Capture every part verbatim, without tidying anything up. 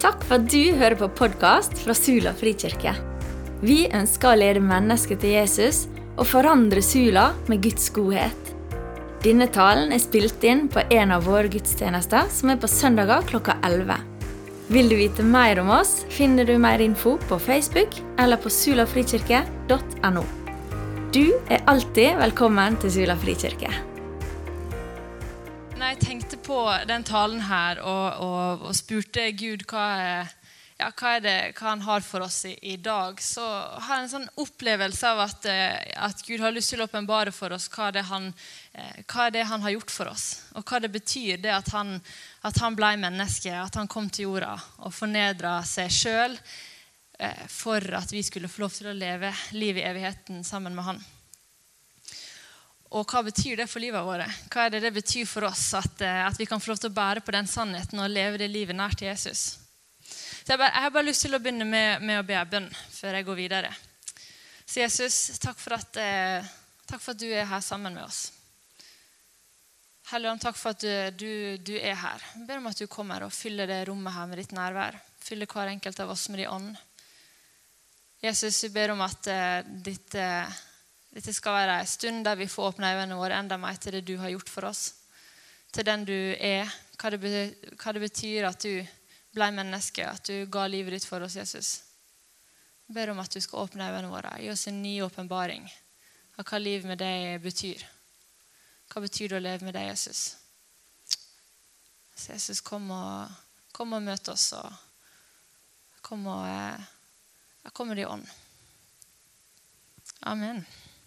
Takk for at du hører på podcast fra Sula Frikirke. Vi ønsker å lede mennesker til Jesus og forandre Sula med Guds godhet. Denne talen er spilt inn på en av våre gudstjenester som er på søndager klokka elleve. Vil du vite mer om oss, finner du mer info på Facebook eller på sulafrikirke punktum no. Du er alltid velkommen til Sula Frikirke. Når jeg tenkte på den talen her og, og, og spurte Gud hva er, ja, hva er det hva han har for oss i, i dag, så har jeg en sånn opplevelse av at, at Gud har lyst til å åpenbare for oss hva, det han, hva er det han har gjort for oss, og hva det betyr det at han, at han ble menneske, at han kom til jorda og fornedret seg selv for at vi skulle få lov til å leve liv i evigheten sammen med han. Og hva betyr det for livet våre? Hva er det det betyr for oss at, at vi kan få lov til å bære på den sannheten og leve det livet nært til Jesus? Så jeg, bare, jeg har bare lyst til å begynne med, med å be bønn før jeg går videre. Så Jesus, takk for at, eh, takk for at du er her sammen med oss. Helligånd, takk for at du, du, du er her. Jeg ber om at du kommer og fyller det rommet her med ditt nærvær. Fyller hver enkelt av oss med din ånd. Jesus, vi ber om at eh, ditt... Eh, Dette skal være en stund der vi får åpne øynene våre enda mer til det du har gjort for oss. Til den du er, hva det betyr, hva det betyr at du ble menneske, at du ga livet ditt for oss, Jesus. Jeg ber om at du skal åpne øynene våre, gi oss en ny åpenbaring av hva liv med deg betyr. Hva betyr det å leve med deg, Jesus? Så Jesus, kom og, kom og møte oss, og kom og jeg kommer i ånd. Amen.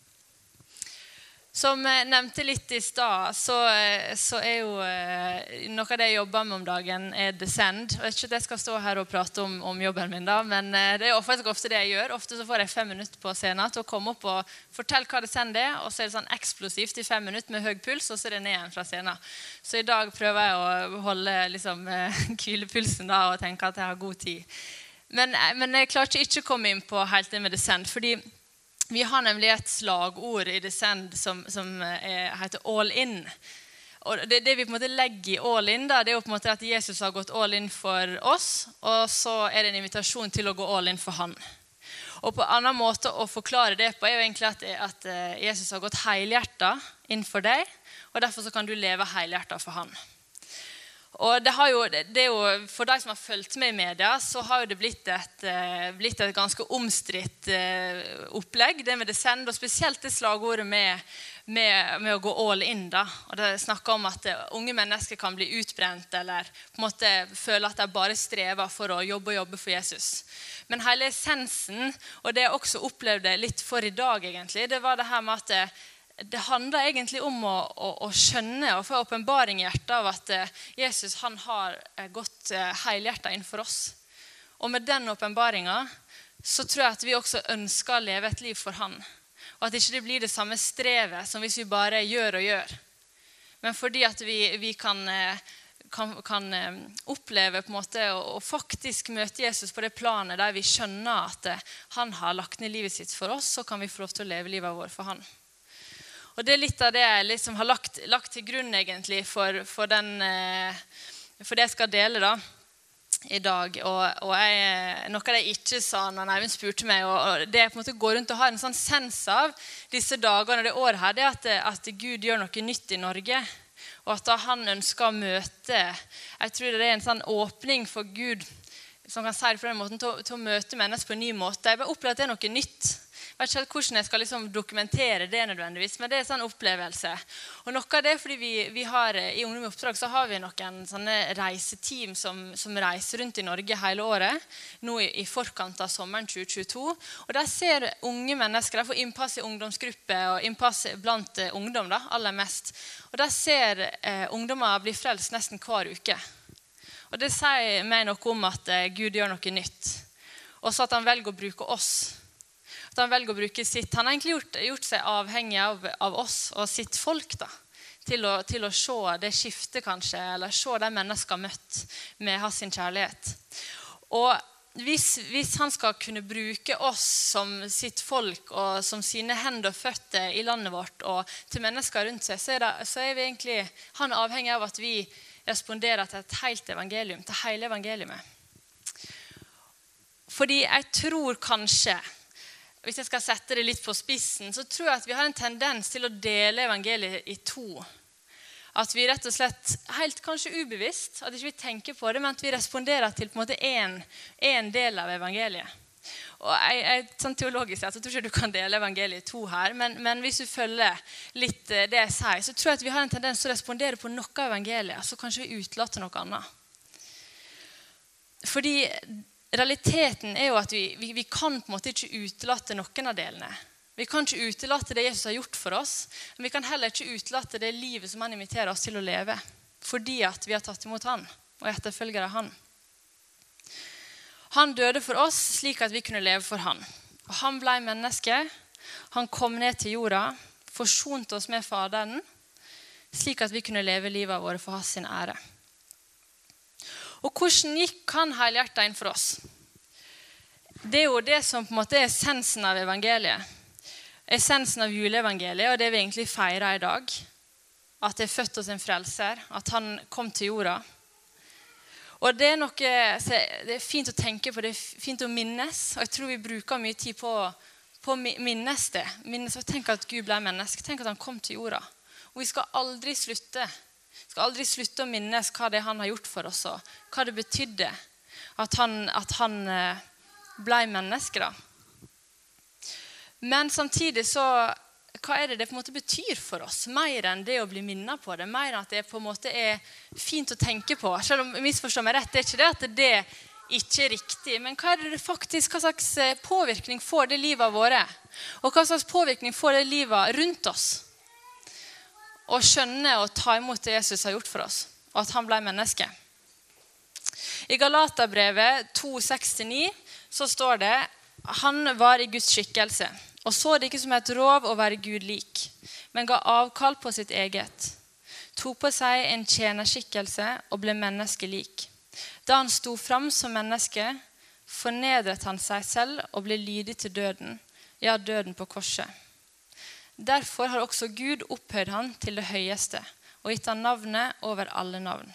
Som jeg nevnte litt i stad, så, så er jo noe av det jeg jobber med om dagen er Descend. Jeg vet ikke at jeg skal stå her og prate om, om jobben min da, men det er faktisk ofte det jeg gjør. Ofte så får jeg fem minutter på scenen til å komme opp og fortelle hva Descend er, og så er det sånn eksplosivt i fem minutter med høy puls, og så er det ned igjen fra scenen. Så i dag prøver jeg å holde liksom, hvilepulsen da, og tenke at jeg har god tid. Men, men jeg klarer ikke å komme inn på helt det med Descend, fordi vi har nemlig et slagord i Descend som, som er, heter all in. Og det, det vi på en måte legger i all in, da, det er jo på en måte at Jesus har gått all in for oss, og så er det en invitasjon til å gå all in for han. Og på en annen måte å forklare det på er jo egentlig at, at Jesus har gått helhjertet inn for deg, og derfor så kan du leve helhjertet for han. Og det, har jo, det er jo, for de som har følt med i media, så har jo det blitt et, blitt et ganske omstridt opplegg, det med Descend, og spesielt det slagordet med, med, med å gå all in. Da. Og det snakker om at unge mennesker kan bli utbrent, eller på en måte føle at de bare strever for å jobbe og jobbe for Jesus. Men hele essensen, og det jeg også opplevde litt for i dag egentlig, det var det her med at det handler egentlig om å, å, å skjønne og få åpenbaring i hjertet av at Jesus han har gått helhjertet inn for oss. Og med den åpenbaringen så tror jeg at vi også ønsker å leve et liv for han. Og at ikke det blir det samme strevet som hvis vi bare gjør og gjør. Men fordi at vi, vi kan, kan, kan oppleve på en måte og faktisk møte Jesus på det planet der vi skjønner at han har lagt ned livet sitt for oss, så kan vi få lov til å leve livet vårt for han. Og det er litt av det jeg liksom har lagt, lagt til grunn egentlig for, for, den, for det jeg skal dele da, i dag. Og, og jeg, noe av det jeg ikke sa når Eivind spurte meg, og, og det jeg på en måte går rundt og har en sånn sens av disse dagene og det året her, det er at, at Gud gjør noe nytt i Norge. Og at da han ønsker å møte, jeg tror det er en sånn åpning for Gud, som kan si det på den måten, til, til å møte mennesker på en ny måte. Jeg bare opplever at det er noe nytt. Jeg vet ikke hvordan jeg skal liksom dokumentere det nødvendigvis, men det er en sånn opplevelse. Og noe av det, fordi vi, vi har, i Ungdom i oppdrag så har vi noen sånne reiseteam som, som reiser rundt i Norge hele året, nå i, i forkant av sommeren tjue tjueto. Og der ser unge mennesker, der får innpass i ungdomsgrupper og innpass blant uh, ungdom da, aller mest. Og der ser uh, ungdommer bli frelst nesten hver uke. Og det sier meg noe om at uh, Gud gjør noe nytt. Og så at han velger å bruke oss. At han velger å bruke sitt. Han har egentlig gjort, gjort seg avhengig av, av oss og sitt folk da, til å, til å se det skiftet kanskje, eller se de mennesker møtt med hans sin kjærlighet. Og hvis, hvis han skal kunne bruke oss som sitt folk og som sine hender og føtter i landet vårt og til mennesker rundt seg, så er, det, så er vi egentlig, han avhengig av at vi responderer til et helt evangelium, til hele evangeliet. Fordi jeg tror kanskje, hvis jeg skal sette det litt på spissen, så tror jeg at vi har en tendens til å dele evangeliet i to. At vi rett og slett, helt kanskje ubevisst, at ikke vi tenker på det, men at vi responderer til på en måte en, en del av evangeliet. Og jeg, jeg, sånn teologisk sett, så tror jeg ikke du kan dele evangeliet i to her, men, men hvis du følger litt det jeg sier, så tror jeg at vi har en tendens til å respondere på noe av evangeliet, så kanskje vi utelater noe annet. Fordi realiteten er jo at vi, vi, vi kan på en måte ikke utelate noen av delene. Vi kan ikke utelate det Jesus har gjort for oss, men vi kan heller ikke utelate det livet som han inviterer oss til å leve, fordi at vi har tatt imot han, og etterfølger av han. Han døde for oss slik at vi kunne leve for han. Og han ble menneske, han kom ned til jorda, forsonte oss med Faderen, slik at vi kunne leve livet våre for hans sin ære. Og hvordan gikk han helhjertet inn for oss? Det er jo det som på en måte er essensen av evangeliet. Essensen av juleevangeliet, og det vi egentlig feirer i dag. At det er født hos en frelser, at han kom til jorda. Og det er noe, det er fint å tenke på, det er fint å minnes, og jeg tror vi bruker mye tid på, på å minnes det. Minnes, tenk at Gud ble menneske, tenk at han kom til jorda. Og vi skal aldri slutte, skal aldri slutte å minnes hva det han har gjort for oss, og hva det betydde at han, at han ble menneske da. Men samtidig så, hva er det det på en måte betyr for oss? Mer enn det å bli minnet på det, mer enn at det på en måte er fint å tenke på. Selv om jeg misforstår meg rett, det er ikke det at det ikke er riktig, men hva er det faktisk, hva slags påvirkning får det livet våre? Og hva slags påvirkning får det livet rundt oss? Å skjønne og ta imot det Jesus har gjort for oss, og at han ble menneske. I Galaterbrevet to seks til ni så står det, han var i Guds skikkelse, og så det ikke som et rov å være Gud lik, men ga avkall på sitt eget. Tok på seg en tjenerskikkelse og ble menneskelik. Da han sto fram som menneske, fornedret han seg selv og ble lydig til døden, ja, døden på korset. Derfor har også Gud opphøyd han til det høyeste, og gitt han navnet over alle navn.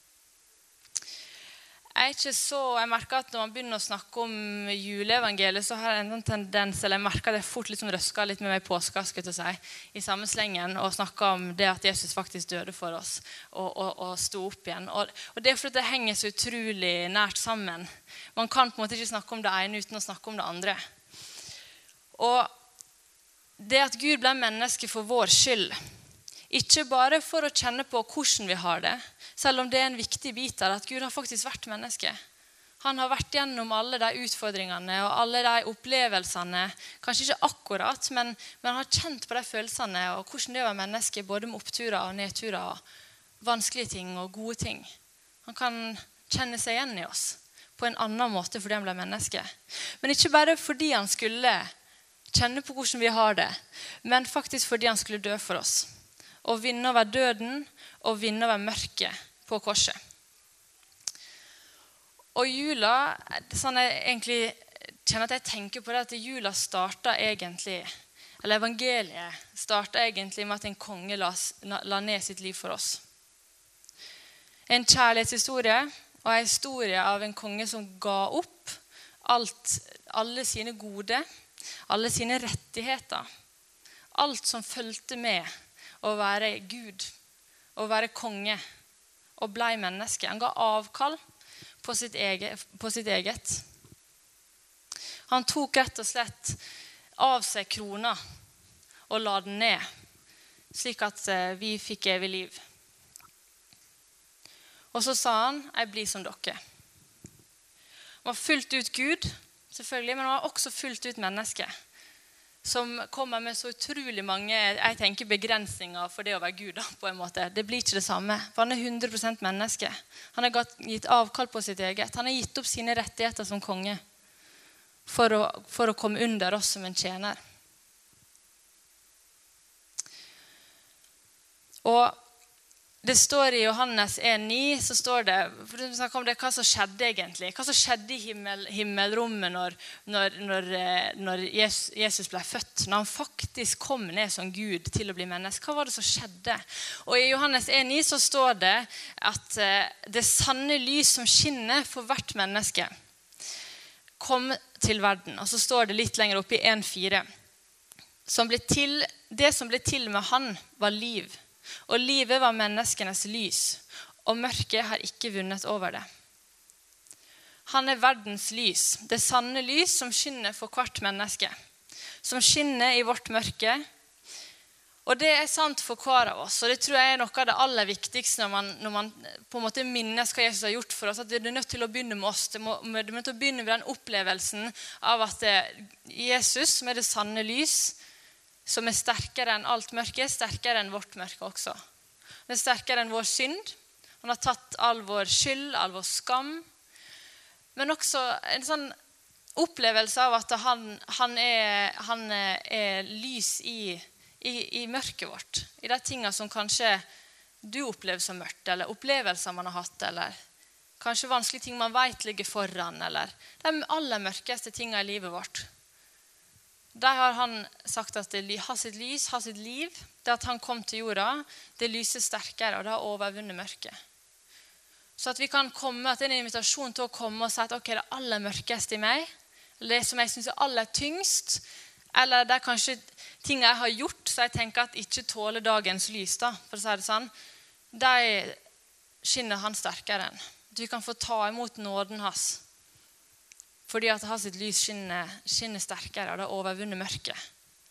Jeg er ikke så, jeg merker at når man begynner å snakke om juleevangeliet, så har jeg en tendens, eller jeg merker det fort liksom røsker litt med meg i påska, skal jeg si, i samme slengen, og snakker om det at Jesus faktisk døde for oss, og, og, og sto opp igjen. Og, og det er fordi det henger så utrolig nært sammen. Man kan på en måte ikke snakke om det ene uten å snakke om det andre. Og det at Gud ble menneske for vår skyld, ikke bare for å kjenne på hvordan vi har det, selv om det er en viktig bit av at Gud har faktisk vært menneske. Han har vært gjennom alle de utfordringene og alle de opplevelsene, kanskje ikke akkurat, men, men han har kjent på de følelsene og hvordan det var menneske, både med oppturer og nedturer, og vanskelige ting og gode ting. Han kan kjenne seg igjen i oss på en annen måte fordi han ble menneske. Men ikke bare fordi han skulle kjenne på hvordan vi har det, men faktisk fordi han skulle dø for oss. Og vinne over døden og vinne over mørket på korset. Og jula, sånn jeg egentlig kjenner at jeg tenker på det, at jula startet egentlig, eller evangeliet startet egentlig med at en konge la, la ned sitt liv for oss. En kjærlighetshistorie, og en historie av en konge som ga opp alt, alle sine gode, alle sine rettigheter, alt som følte med å være Gud, å være konge, og ble menneske. Han ga avkall på sitt eget. På sitt eget. Han tok rett og slett av seg krona og la den ned, slik at vi fikk evig liv. Og så sa han, jeg blir som dere. Han var fullt ut Gud, selvfølgelig, men han var også fullt ut menneske, som kommer med så utrolig mange, jeg tenker, begrensninger for det å være Gud da, på en måte. Det blir ikke det samme, for han er hundre prosent menneske. Han har gitt avkall på sitt eget. Han har gitt opp sine rettigheter som konge for å, for å komme under oss som en tjener. Og det står i Johannes en ni, så står det, for å snakke om det, hva som skjedde egentlig. Hva som skjedde i himmel, himmelrommet når, når, når, når Jesus ble født. Når han faktisk kom ned som Gud til å bli menneske. Hva var det som skjedde? Og i Johannes en ni så står det at det sanne lys som skinner for hvert menneske. kom til verden. Og så står det litt lenger oppe i en fire. Som ble til, det som ble til med han var liv. Og livet var menneskenes lys. Og mørket har ikke vunnet over det. Han er verdens lys. Det sanne lys som skinner for hvert menneske. Som skinner i vårt mørke. Og det er sant for hver av oss, og det tror jeg er noe av det aller viktigste når man, når man på en måte minnes hva Jesus har gjort for oss, at det er nødt til å begynne med oss. Det må, det er nødt til å begynne med den opplevelsen av at det, Jesus, som er det sanne lys, som er sterkere enn alt mørke, er sterkere enn vårt mørke også. Det er sterkere enn vår synd. Han har tatt all vår skyld, all vår skam, men også en sånn opplevelse av at han, han, er, han er lys i I, i mørket vårt, i de tingene som kanskje du opplever som mørkt, eller opplevelser man har hatt, eller kanskje vanskelige ting man vet ligger foran, eller de aller mørkeste tingene i livet vårt. Der har han sagt at det har sitt lys, har sitt liv, det at han kom til jorda, det lyser sterkere, og det har overvunnet mørket. Så at vi kan komme, at det er en invitasjon til å komme og si at ok, det aller mørkeste i meg, eller det som jeg synes er aller tyngst, eller det er kanskje ting jeg har gjort, så jeg tenker at ikke tåler dagens lys, da, for å si det sånn. De skinner han sterkere enn. Du kan få ta imot nåden hans, fordi at hans lys skinner, skinner sterkere, og det overvunnet mørket.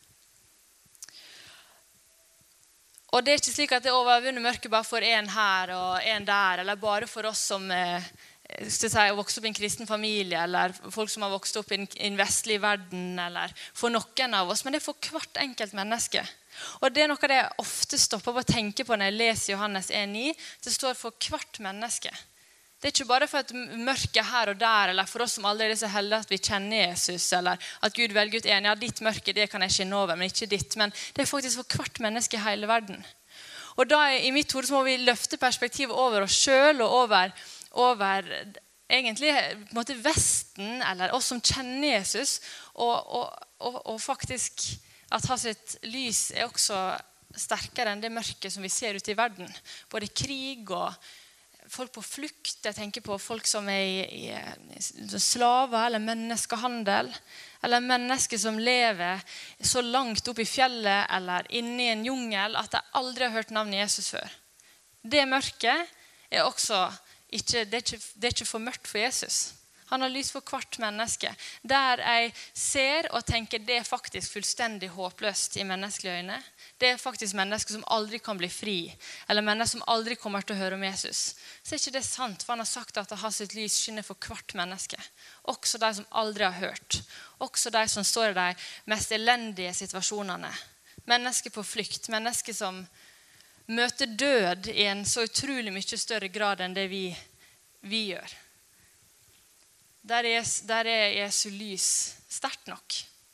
Og det er ikke slik at det overvunnet mørket bare for en her og en der, eller bare for oss som eh, Si, vokst opp i en kristen familie, eller folk som har vokst opp i en vestlig verden, eller for noen av oss, men det er for hvert enkelt menneske. Og det er noe av det jeg ofte stopper på å tenke på når jeg leser Johannes en ni. Det står for hvert menneske. Det er ikke bare for et mørke her og der, eller for oss som allerede er så heldige at vi kjenner Jesus, eller at Gud velger ut en, ja, ditt mørke, det kan jeg skinne over, men ikke ditt. Men det er faktisk for hvert menneske i hele verden. Og da i mitt hode så må vi løfte perspektivet over oss selv, og over over egentlig på en måte Vesten, eller oss som kjenner Jesus, og, og, og, og faktisk at hans sitt lys er også sterkere enn det mørket som vi ser ute i verden. Både krig og folk på flukt, jeg tenker på folk som er i, i slaver, eller menneskehandel, eller mennesker som lever så langt opp i fjellet, eller inne i en jungel, at de aldri har hørt navnet Jesus før. Det mørket er også Ikke, det, er ikke, det er ikke for mørkt for Jesus. Han har lys for hvert menneske. Der jeg ser og tenker det er faktisk fullstendig håpløst i menneskelige øyne. Det er faktisk mennesker som aldri kan bli fri. Eller mennesker som aldri kommer til å høre om Jesus. Så er ikke det sant, for han har sagt at han har sitt lys skinner for hvert menneske. Også de som aldri har hørt. Også de som står i de mest elendige situasjonene. Mennesker på flukt. Mennesker som møter død i en så utrolig mye større grad enn det vi, vi gjør. Der er, der er Jesu lys sterkt nok.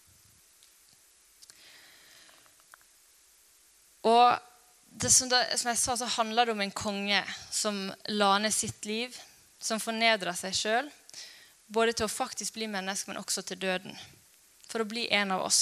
Og det, som, det, som jeg sa, så handler det om en konge som la ned sitt liv, som fornedrer seg selv, både til å faktisk bli menneske, men også til døden, for å bli en av oss.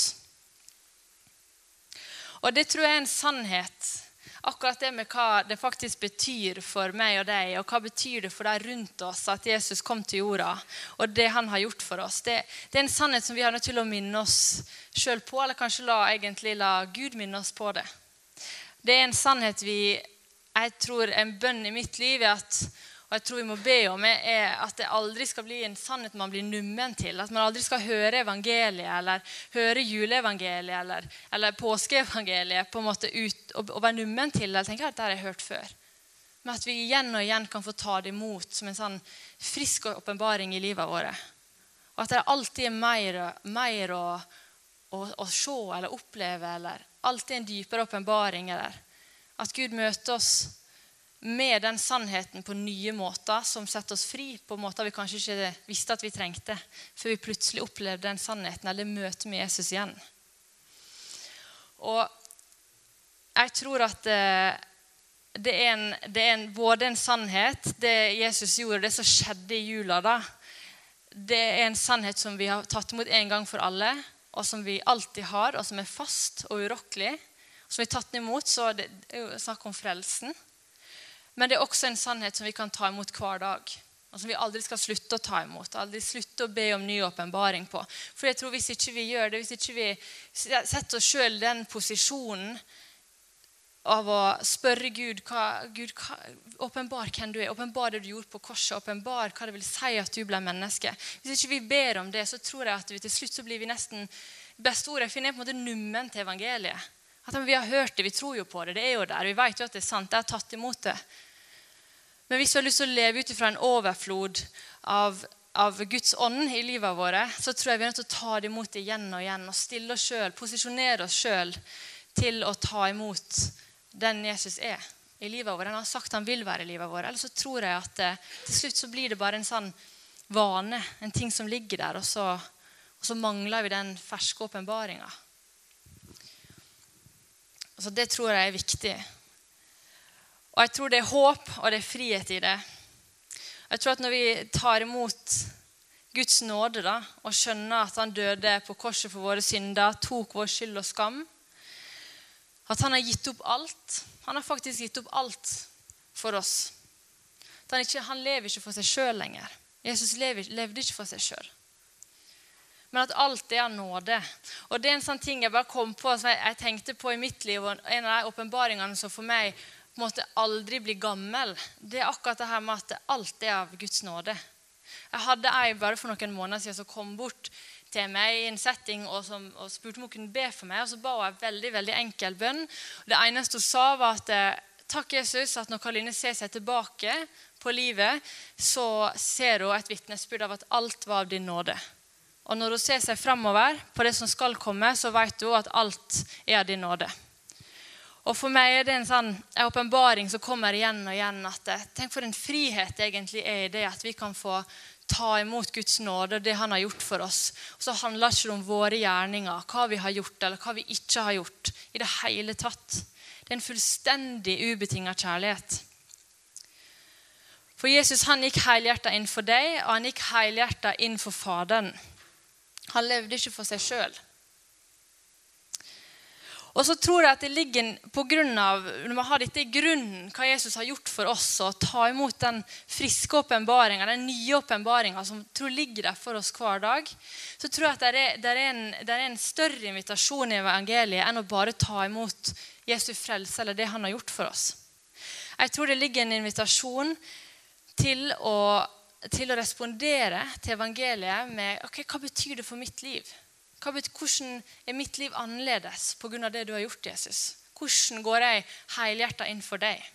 Og det tror jeg er en sannhet, akkurat det med hva det faktisk betyr for meg og deg, og hva betyr det for deg rundt oss at Jesus kom til jorda, og det han har gjort for oss. Det, det er en sannhet som vi har nødt til å minne oss selv på, eller kanskje la, egentlig la Gud minne oss på det. Det er en sannhet vi, jeg tror en bønn i mitt liv er at, og jeg tror vi må be om, er at det aldri skal bli en sannhet man blir nummen til. At man aldri skal høre evangeliet, eller høre juleevangeliet, eller, eller påskeevangeliet på en måte ut, og, og være nummen til, eller tenke at det har jeg hørt før. Men at vi igjen og igjen kan få ta det imot som en sånn frisk åpenbaring i livet våre. Og at det alltid er mer, mer å, å, å se eller oppleve, eller alltid en dypere åpenbaring, eller at Gud møter oss med den sannheten på nye måter som setter oss fri på måter vi kanskje ikke visste at vi trengte, før vi plutselig opplevde den sannheten eller møtet med Jesus igjen. Og jeg tror at det er, en, det er en, både en sannhet, det Jesus gjorde, det som skjedde i jula da, det er en sannhet som vi har tatt imot en gang for alle, og som vi alltid har, og som er fast og urokkelig, som vi har tatt imot, så det er jo snakk om frelsen. Men det er også en sannhet som vi kan ta imot hver dag. og som vi aldri skal slutte å ta imot, aldri slutte å be om ny åpenbaring på. For jeg tror hvis ikke vi gjør det, hvis ikke vi setter oss selv i den posisjonen av å spørre Gud, hva, Gud, hva, åpenbar hvem du er, åpenbar det du gjorde på korset, åpenbar hva det vil si at du ble menneske. Hvis ikke vi ber om det, så tror jeg at vi til slutt så blir vi nesten, beste ordet, finner på en måte nummen til evangeliet. At vi har hørt det, vi tror jo på det, det er jo der, vi vet jo at det er sant, det er tatt imot det. Men hvis vi har lyst til å leve ut fra en overflod av, av Guds ånd i livet våre, så tror jeg vi er nødt til å ta det imot igjen og igjen, og stille oss selv, posisjonere oss selv til å ta imot den Jesus er i livet vårt. Han har sagt han vil være i livet vårt. Ellers så tror jeg at eh, til slutt så blir det bare en sånn vane, en ting som ligger der, og så, og så mangler vi den ferske åpenbaringen. Altså det tror jeg er viktig. Og jeg tror det er håp, og det er frihet i det. Jeg tror at når vi tar imot Guds nåde da, og skjønner at han døde på korset for våre synder, tok vår skyld og skam, at han har gitt opp alt. Han har faktisk gitt opp alt for oss. Han, ikke, han lever ikke for seg selv lenger. Jesus lever, levde ikke for seg selv. Men at alt er av nåde. Og det er en sånn ting jeg bare kom på, som jeg, jeg tenkte på i mitt liv, og en av de åpenbaringene som for meg på en måte aldri bli gammel, det er akkurat det her med at alt er av Guds nåde. Jeg hadde ei bare for noen måneder siden som kom bort til meg i en setting og, som, og spurte om hun kunne be for meg, og så ba hun en veldig, veldig enkel bønn. Det eneste hun sa var at takk Jesus, at når Karoline ser seg tilbake på livet, så ser hun et vitnesbyrd av at alt var av din nåde. Og når hun ser seg fremover på det som skal komme, så vet hun at alt er av din nåde. Og for meg er det en sånn en åpenbaring som kommer igjen og igjen, at tenk for en frihet egentlig er i det, at vi kan få ta imot Guds nåde og det han har gjort for oss. Og så handler det ikke om våre gjerninger, hva vi har gjort eller hva vi ikke har gjort i det hele tatt. Det er en fullstendig ubetinget kjærlighet. For Jesus han gikk helhjertet inn for deg, og han gikk helhjertet inn for Faderen. Han levde ikke for seg selv. Og så tror jeg at det ligger på grunn av, når man har dette i grunnen, hva Jesus har gjort for oss, og ta imot den friske åpenbaringen, den nye åpenbaringen som tror ligger der for oss hver dag, så tror jeg at det er, det er, en, det er en større invitasjon i evangeliet enn å bare ta imot Jesu frelse, eller det han har gjort for oss. Jeg tror det ligger en invitasjon til å, til å respondere til evangeliet med, ok, hva betyr det for mitt liv? Hvordan er mitt liv annerledes på grunn av det du har gjort, Jesus? Hvordan går jeg helhjertet inn for deg?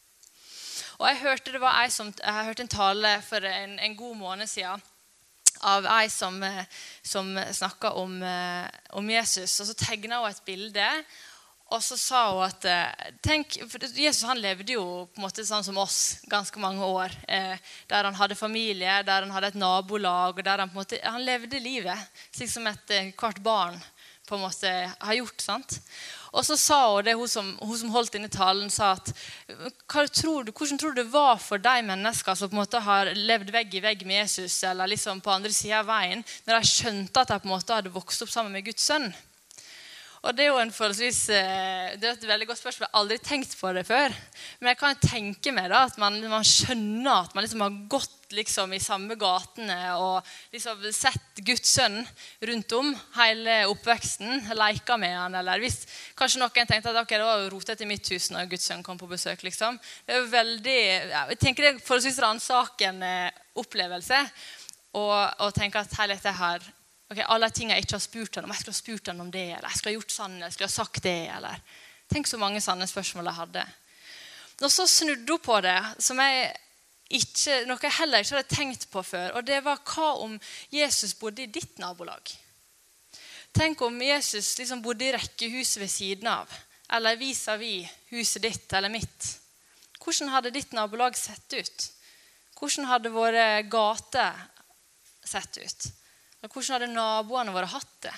Og jeg hørte, det var jeg, som, jeg hørte en tale for en, en god måned siden av jeg som, som snakket om, om Jesus, og så tegnet hun et bilde, og så sa hun at tenk, for Jesus han levde jo på en måte sånn som oss ganske mange år, eh, der han hadde familie, der han hadde et nabolag, og der han på en måte, han levde livet, slik som et hvert barn på en måte har gjort, sant? Og så sa hun det, hun som, hun som holdt denne talen, sa at hva tror du, hvordan tror du det var for de mennesker som på en måte har levd vegg i vegg med Jesus, eller liksom på andre siden av veien, når de skjønte at de på en måte hadde vokst opp sammen med Guds sønn? Og det er jo en forholdsvis, det er et veldig godt spørsmål, jeg har aldri tenkt på det før. Men jeg kan tenke meg da, at man, man skjønner at man liksom har gått liksom i samme gatene og liksom sett Guds sønn rundt om hele oppveksten, leker med han, eller hvis kanskje noen tenkte at ok, det var jo rotet i mitt hus når Guds sønn kom på besøk, liksom. Det er jo veldig, jeg tenker det er forholdsvis ransakende opplevelse, og, og tenke at hele dette her, ok, alle ting jeg ikke har spurt han om, jeg skulle ha spurt han om det, eller jeg skulle ha gjort sånn, eller jeg skulle ha sagt det, eller tenk så mange sanne spørsmål jeg hadde. Og så snudde hun på det, som jeg ikke, noe jeg heller ikke hadde tenkt på før, og det var hva om Jesus bodde i ditt nabolag? Tenk om Jesus liksom bodde i rekkehuset ved siden av, eller vis-à-vis huset ditt eller mitt. Hvordan hadde ditt nabolag sett ut? Hvordan hadde våre gater sett ut? Hvordan hadde naboene våre hatt det?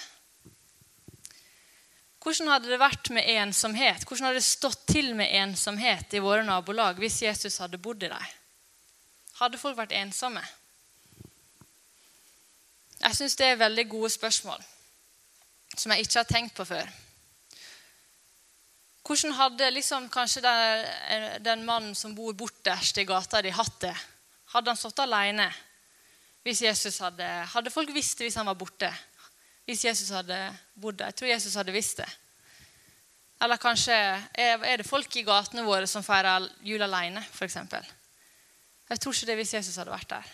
Hvordan hadde det vært med ensomhet? Hvordan hadde det stått til med ensomhet i våre nabolag hvis Jesus hadde bodd i dem? Hadde folk vært ensomme? Jeg synes det er veldig gode spørsmål, som jeg ikke har tenkt på før. Hvordan hadde liksom kanskje den, den mannen som bor borterst i gata de hatt det? Hadde han stått alene? Hvis Jesus hadde, hadde folk visst det hvis han var borte? Hvis Jesus hadde bodd der? Jeg tror Jesus hadde visst det. Eller kanskje er det folk i gatene våre som feirer jul alene, for eksempel. Jeg tror ikke det hvis Jesus hadde vært der.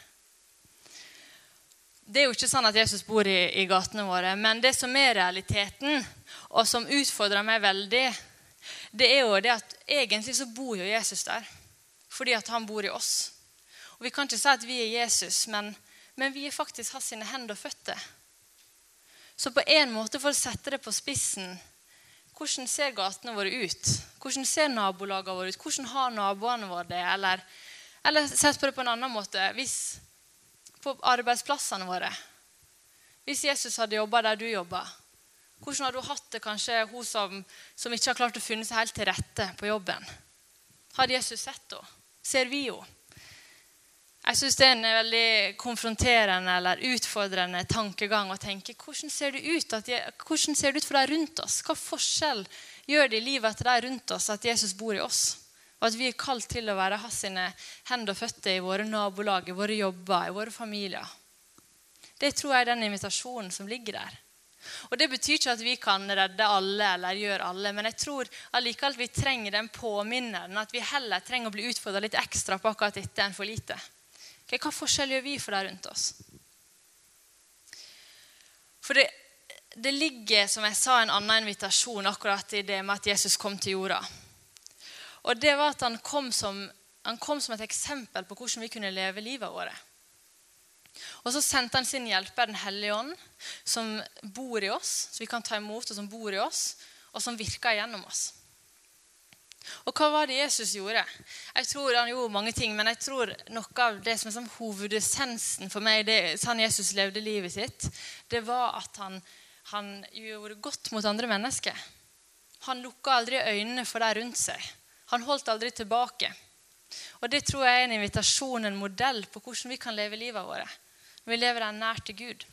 Det er jo ikke sånn at Jesus bor i, i gatene våre, men det som er realiteten, og som utfordrer meg veldig, det er jo det at egentlig så bor jo Jesus der, fordi at han bor i oss. Og vi kan ikke si at vi er Jesus, men, men vi er faktisk hans sine hender og føtter. Så på en måte for å sette det på spissen, hvordan ser gatene våre ut? Hvordan ser nabolagene våre ut? Hvordan har naboene våre det? Eller, eller sett på det på en annen måte. Hvis på arbeidsplassene våre, hvis Jesus hadde jobbet der du jobber, hvordan hadde du hatt det kanskje hun som, som ikke har klart å finne seg helt til rette på jobben? Hadde Jesus sett henne? Ser vi henne? Jeg synes det er en veldig konfronterende eller utfordrende tankegang å tenke, hvordan ser det ut, at jeg, hvordan ser det ut for deg rundt oss? Hva forskjell gjør det i livet til deg rundt oss at Jesus bor i oss? Og at vi er kalt til å være hans sine hender og føtter i våre nabolag, i våre jobber, i våre familier. Det tror jeg er den invitasjonen som ligger der. Og det betyr ikke at vi kan redde alle eller gjøre alle, men jeg tror allikevel vi trenger den påminneren, at vi heller trenger å bli utfordret litt ekstra på akkurat dette enn for lite. Okay, hva forskjell gjør vi for deg rundt oss? For det, det ligger, som jeg sa, en annen invitasjon akkurat i det med at Jesus kom til jorda. Og det var at han kom som, han kom som et eksempel på hvordan vi kunne leve livet våre. Og så sendte han sin hjelper, den hellige ånd, som bor i oss, som vi kan ta imot, og som bor i oss, og som virker gjennom oss. Og hva var det Jesus gjorde? Jeg tror han gjorde mange ting, men jeg tror noe av det som er som hovedessensen for meg, det sånn Jesus levde livet sitt, det var at han, han gjorde godt mot andre mennesker. Han lukket aldri øynene for deg rundt seg. Han holdt aldri tilbake. Og det tror jeg er en invitasjon, en modell på hvordan vi kan leve livet våre. Når vi lever der nær til Gud.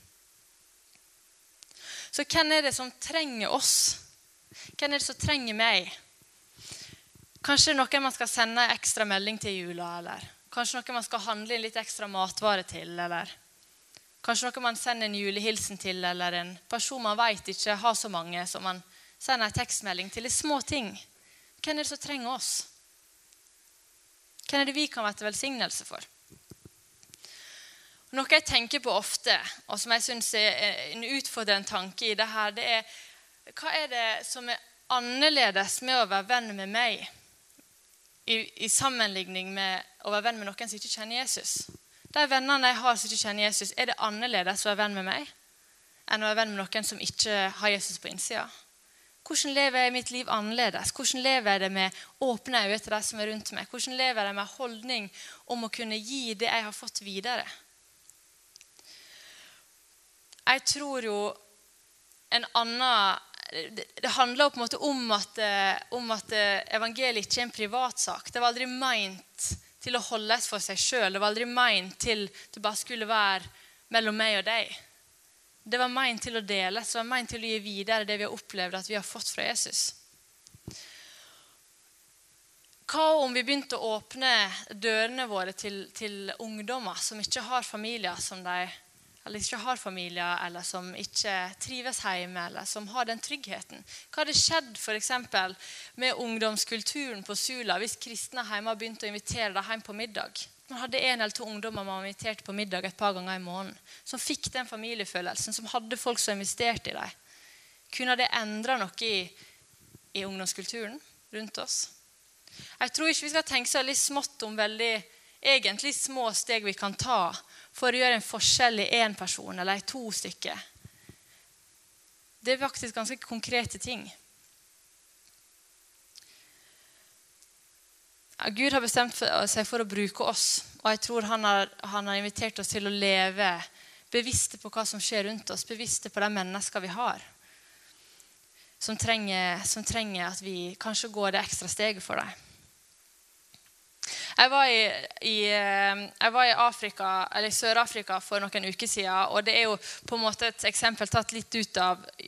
Så hvem er det som trenger oss? Hvem er det som trenger meg? Kanskje noen man skal sende ekstra melding til jula, eller kanskje noen man skal handle litt ekstra matvare til, eller kanskje noen man sender en julehilsen til, eller en person man vet ikke har så mange som man sender en tekstmelding til. Det er små ting. Hvem er det som trenger oss? Hvem er det vi kan være til velsignelse for? Noe jeg tenker på ofte, og som jeg synes er en utfordrende tanke i det her, det er, hva er det som er annerledes med å være venn med meg, I, i sammenligning med å være venn med noen som ikke kjenner Jesus? De vennene jeg har som ikke kjenner Jesus, er det annerledes å være venn med meg enn å være venn med noen som ikke har Jesus på innsida? Hvordan lever jeg mitt liv annerledes? Hvordan lever jeg det med åpne øyne til de som er rundt meg? Hvordan lever jeg med holdning om å kunne gi det jeg har fått videre? Jeg tror jo en annen Det, det handler på en måte om at, om at evangeliet ikke er en privatsak. Det var aldri meint til å holdes for seg selv. Det var aldri meint til det bare skulle være mellom meg og deg. Det var meint til å deles. Det var meint til å gi videre det vi har opplevd at vi har fått fra Jesus. Hva om vi begynte å åpne dørene våre til, til ungdommer som ikke har familier som de eller ikke har familier, eller som ikke trives hjemme, eller som har den tryggheten. Hva hadde skjedd for eksempel med ungdomskulturen på Sula hvis kristne hjemme har begynt å invitere deg hjem på middag? Man hadde en eller to ungdommer man invitert på middag et par ganger i måneden, som fikk den familiefølelsen, som hadde folk som investerte i deg. Kunne det endre noe i, i ungdomskulturen rundt oss? Jeg tror ikke vi skal tenke så litt smått om veldig egentlig små steg vi kan ta for å gjøre en forskjell i en person eller i to stykker. Det er faktisk ganske konkrete ting. Gud har bestemt seg for å bruke oss, og jeg tror han har, han har invitert oss til å leve bevisste på hva som skjer rundt oss, bevisste på de mennesker vi har, som trenger, som trenger at vi kanskje går det ekstra steget for dem. Jeg var i, i, jeg var i Afrika, eller i Sør-Afrika for noen uker siden, og det er jo på en måte et eksempel tatt litt ut av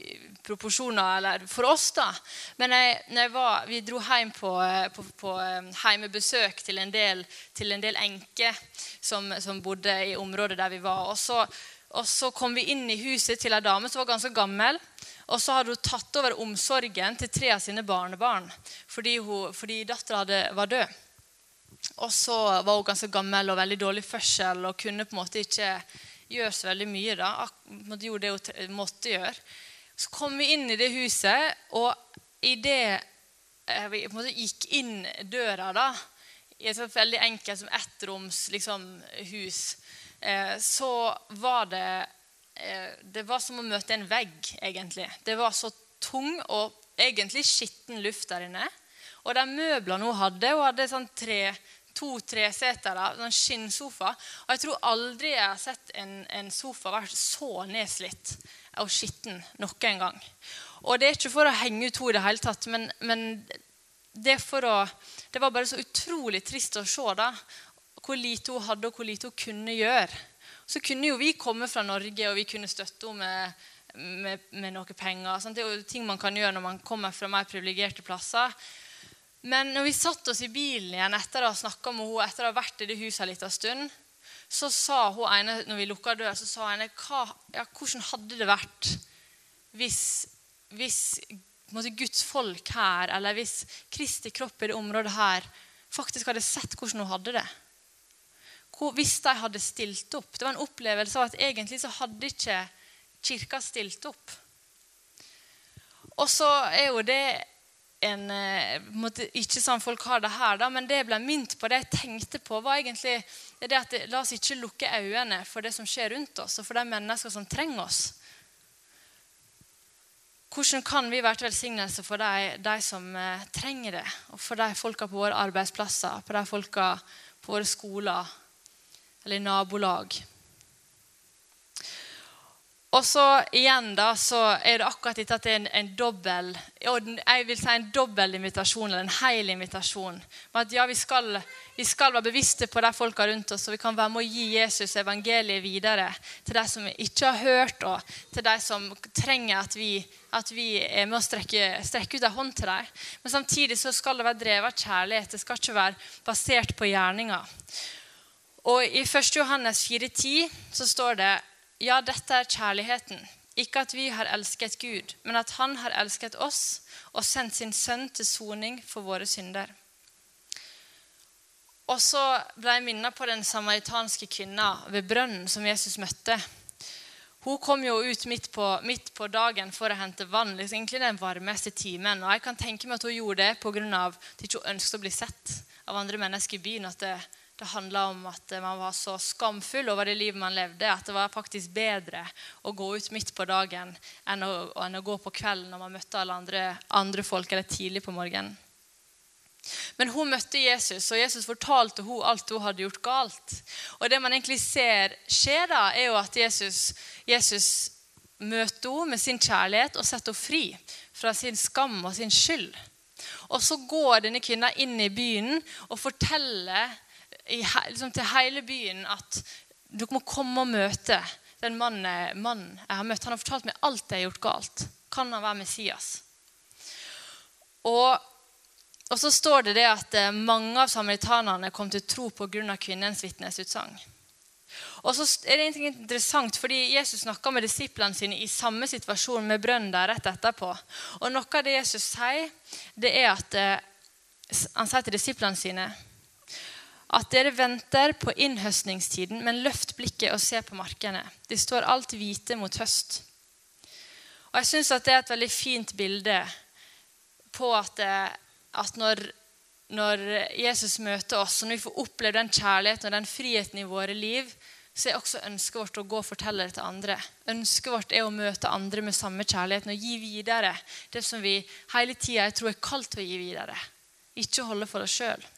proporsjoner eller for oss da. Men jeg, når jeg var, vi dro hjem på, på, på heimebesøk til en del, til en del enker som, som bodde i området der vi var. Og så, og så kom vi inn i huset til en dame som var ganske gammel. Og så hadde hun tatt over omsorgen til tre av sine barnebarn, fordi, hun, fordi datteren hadde, var død. Og så var hun ganske gammel og veldig dårlig førsel, og kunne på en måte ikke gjøre så veldig mye da. Hun gjorde det hun måtte gjøre. Så kom vi inn i det huset, og i det vi på en måte gikk inn døra da, i et veldig enkelt som ettroms liksom, hus, så var det, det var som å møte en vegg egentlig. Det var så tung og egentlig skitten luft der inne. Og de møblene hun hadde, hun hadde sånn tre, to treseter, sånn skinnsofa. Og jeg tror aldri jeg har sett en, en sofa vært så nedslitt og skitten noen en gang. Og det er ikke for å henge ut henne i det hele tatt, men, men det, for å, det var bare så utrolig trist å se da, hvor lite hun hadde og hvor lite hun kunne gjøre. Så kunne jo vi komme fra Norge, og vi kunne støtte henne med, med, med noen penger. Sånn, det er jo ting man kan gjøre når man kommer fra mer privilegerte plasser. Men når vi satt oss i bilen igjen etter å ha snakket med henne, etter å ha vært i det huset litt av stund, så sa hun ene, når vi lukket døra, så sa henne, hva, ja, hvordan hadde det vært hvis, hvis måtte, Guds folk her, eller hvis Kristi kropp i det området her, faktisk hadde sett hvordan hun hadde det. Hvor, hvis de hadde stilt opp. Det var en opplevelse av at egentlig så hadde ikke kirka stilt opp. Og så er jo det en, måtte, ikke sånn folk har det her da, men det jeg ble minnet på, det jeg tenkte på var egentlig det at det, la oss ikke lukke øynene for det som skjer rundt oss, og for de mennesker som trenger oss. Hvordan kan vi være til velsignelse for de, de som eh, trenger det, og for de folka på våre arbeidsplasser, på de folka på våre skoler, eller i nabolag. Og så igjen da, så er det akkurat dette at det er en, en dobbel, jeg vil si en dobbel invitasjon, eller en hel invitasjon. Men at ja, vi skal, vi skal være bevisste på de folka rundt oss, og vi kan være med å gi Jesus evangeliet videre til de som ikke har hørt, og til de som trenger at vi, at vi er med å strekke, strekke ut en hånd til dem. Men samtidig så skal det være drevet kjærlighet, det skal ikke være basert på gjerninger. Og i første Johannes fire ti så står det, ja, dette er kjærligheten. Ikke at vi har elsket Gud, men at han har elsket oss og sendt sin sønn til soning for våre synder. Og så ble jeg minnet på den samaritanske kvinna ved brønnen som Jesus møtte. Hun kom jo ut midt på, midt på dagen for å hente vann, liksom egentlig den varmeste timen. Og jeg kan tenke meg at hun gjorde det på grunn av at hun ikke ønsket å bli sett av andre mennesker i byen, at det Det handlet om at man var så skamfull over det livet man levde, at det var faktisk bedre å gå ut midt på dagen enn å, enn å gå på kvelden når man møtte alle andre, andre folk, eller tidlig på morgenen. Men hun møtte Jesus, og Jesus fortalte henne alt hun hadde gjort galt. Og det man egentlig ser skje da, er jo at Jesus, Jesus møter henne med sin kjærlighet og setter henne fri fra sin skam og sin skyld. Og så går denne kvinnen inn i byen og forteller I, liksom til hele byen at dere må komme og møte den mannen, mannen jeg har møtt. Han har fortalt meg alt jeg har gjort galt. Kan han være Messias? Og, og så står det det at mange av samaritanerne kom til tro på grunn av kvinnens vitnesutsagn. Og så er det egentlig interessant, fordi Jesus snakket med disiplene sine i samme situasjon med brønnen der rett etterpå. Og noe av det Jesus sier, det er at han sier til disiplene sine, at dere venter på innhøstningstiden, men løft blikket og se på markene. De står alt hvite mot høst. Og jeg synes at det er et veldig fint bilde på at, at når, når Jesus møter oss, og når vi får oppleve den kjærligheten og den friheten i våre liv, så er også ønsket vårt å gå og fortelle det til andre. Ønsket vårt er å møte andre med samme kjærligheten og gi videre det som vi hele tiden jeg tror er kalt til å gi videre. Ikke holde for oss selv.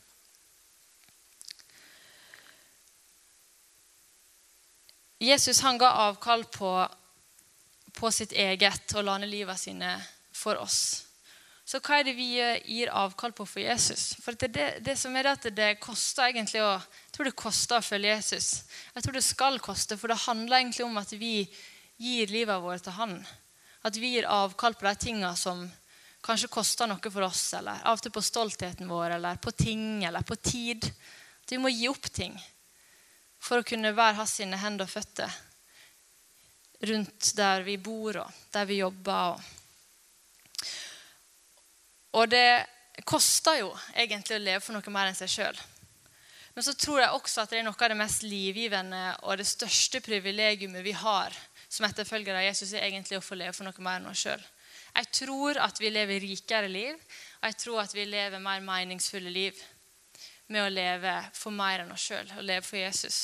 Jesus han ga avkall på, på sitt eget og la ned livet sine for oss. Så hva er det vi gir avkall på for Jesus? For det, det, det som er det at det koster egentlig å, jeg tror det koster å følge Jesus. Jeg tror det skal koste, for det handler egentlig om at vi gir livet vårt til han. At vi gir avkall på de tingene som kanskje koster noe for oss, eller av og til på stoltheten vår, eller på ting, eller på tid. At vi må gi opp ting for å kunne være hans sine hender og føtter rundt der vi bor og der vi jobber. Og det koster jo egentlig å leve for noe mer enn seg selv. Men så tror jeg også at det er noe av det mest livgivende og det største privilegiumet vi har som etterfølgere av Jesus er egentlig å få leve for noe mer enn oss selv. Jeg tror at vi lever rikere liv, og jeg tror at vi lever mer meningsfulle liv med å leve for mer enn oss selv, og leve for Jesus.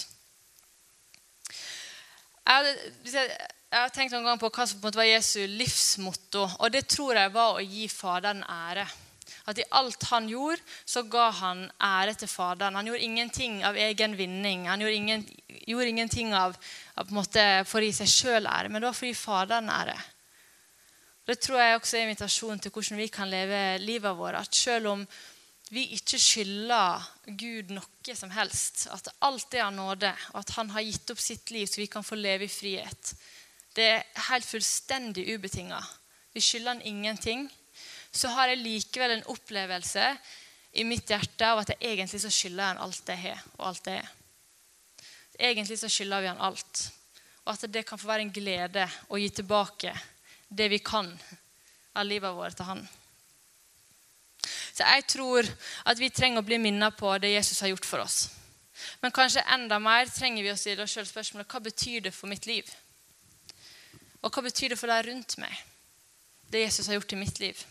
Jeg, hadde, jeg, jeg har tenkt noen gang på hva som på en måte var Jesu livsmotto, og det tror jeg var å gi Faderen ære. At i alt han gjorde, så ga han ære til Faderen. Han gjorde ingenting av egen vinning. Han gjorde, ingen, gjorde ingenting av, av på en måte for å gi seg selv ære, men det var for å gi Faderen ære. Det tror jeg også er invitasjon til hvordan vi kan leve livet vårt. At selv om vi ikke skylder Gud noe som helst, at alt er av nåde, og at han har gitt opp sitt liv så vi kan få leve i frihet. Det er helt fullstendig ubetinget. Vi skylder han ingenting. Så har jeg likevel en opplevelse i mitt hjerte av at jeg egentlig så skylder han alt det jeg har, og alt det er. Egentlig så skylder vi han alt. Og at det kan få være en glede å gi tilbake det vi kan av livet vårt til han. Så jeg tror at vi trenger å bli minnet på det Jesus har gjort for oss. Men kanskje enda mer trenger vi å stille oss selv spørsmålet, hva betyr det for mitt liv? Og hva betyr det for deg rundt meg? Det Jesus har gjort i mitt liv.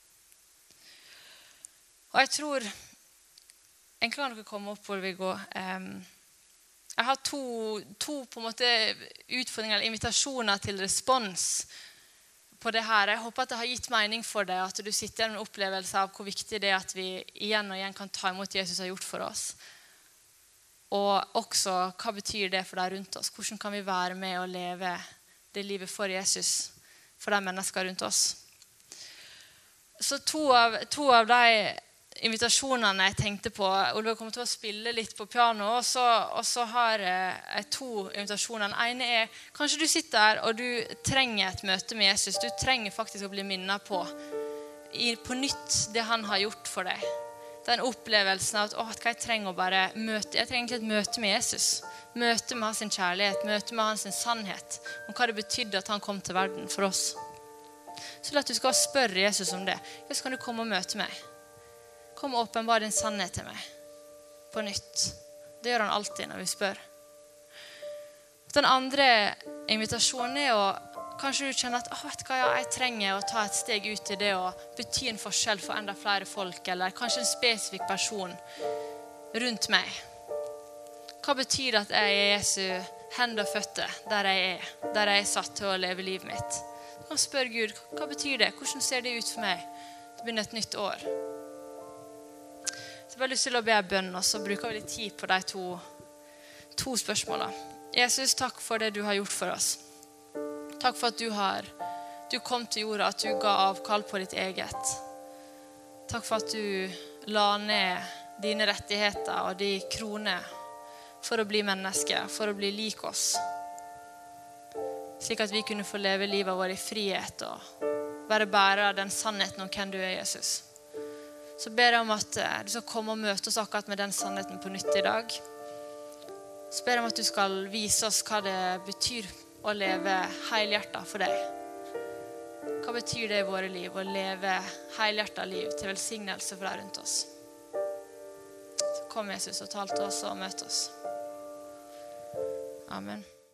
Og jeg tror, egentlig kan dere komme opp hvor vi går. Jeg har to, to på en måte utfordringer eller invitasjoner til respons på det her. Jeg håper at det har gitt mening for deg, at du sitter med en opplevelse av hvor viktig det er at vi igjen og igjen kan ta imot Jesus har gjort for oss. Og også, hva betyr det for deg rundt oss? Hvordan kan vi være med og leve det livet for Jesus, for de mennesker rundt oss? Så to av, to av de invitasjonene jeg tenkte på, Oliver kommer til å spille litt på piano, og så, og så har jeg to invitasjoner. Den ene er, kanskje du sitter der og du trenger et møte med Jesus. Du trenger faktisk å bli minnet på, i, på nytt det han har gjort for deg. Den opplevelsen av at åh, hva jeg trenger å bare møte. Jeg trenger egentlig et møte med Jesus. Møte med hans kjærlighet, møte med hans sannhet, om hva det betydde at han kom til verden for oss. Så la at du skal spørre Jesus om det. Jesus, kan du komme og møte meg? Kom og åpenbar din sannhet til meg på nytt. Det gjør han alltid når vi spør. Den andre invitasjonen er å, kanskje du kjenner at oh, vet du hva, jeg trenger å ta et steg ut i det å bety en forskjell for enda flere folk, eller kanskje en spesifikk person rundt meg. Hva betyr det at jeg er Jesu hender og føtter der jeg er, der jeg er satt til å leve livet mitt? Du kan spørre Gud, hva betyr det? Hvordan ser det ut for meg? Det begynner et nytt år. Så jeg har lyst til å be en bønn, og så bruker vi litt tid på de to, to spørsmålene. Jesus, takk for det du har gjort for oss. Takk for at du har, du kom til jorda, at du ga avkall på ditt eget. Takk for at du la ned dine rettigheter og de kroner for å bli menneske, for å bli lik oss. Slik at vi kunne få leve livet vårt i frihet og være bærer av den sannheten om hvem du er, Jesus. Så ber jeg om at du skal komme og møte oss akkurat med den sannheten på nytt i dag. Så ber jeg om at du skal vise oss hva det betyr å leve helhjertet for deg. Hva betyr det i våre liv å leve helhjertet liv til velsignelse for deg rundt oss? Så kom Jesus og tal til oss og møte oss. Amen.